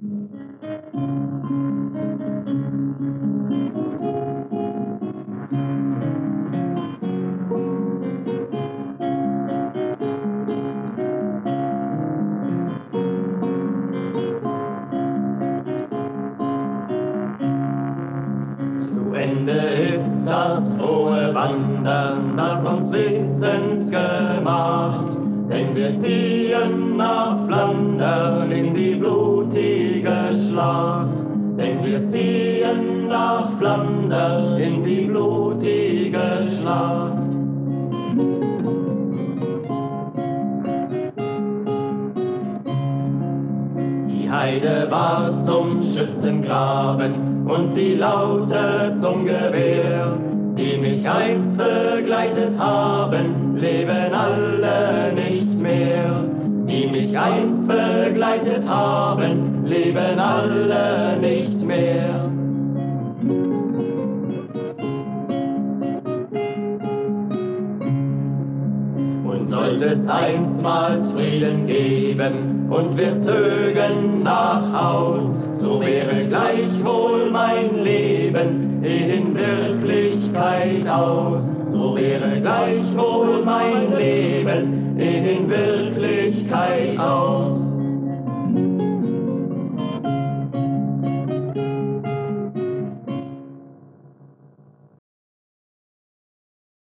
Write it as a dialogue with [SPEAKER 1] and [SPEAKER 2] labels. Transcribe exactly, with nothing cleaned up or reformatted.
[SPEAKER 1] Zu Ende ist das frohe Wandern, das uns wissend gemacht, denn wir ziehen nach Flandern in die blutige Schlacht. Denn wir ziehen nach Flandern in die blutige Schlacht. Die Heide war zum Schützengraben und die Laute zum Gewehr, die mich einst begleitet haben, leben alle nicht mehr. Die mich einst begleitet haben, leben alle nicht mehr. Und sollte es einstmals Frieden geben und wir zögen nach Haus, so wäre gleichwohl mein Leben in Wirklichkeit aus. So wäre gleichwohl mein Leben in Wirklichkeit aus.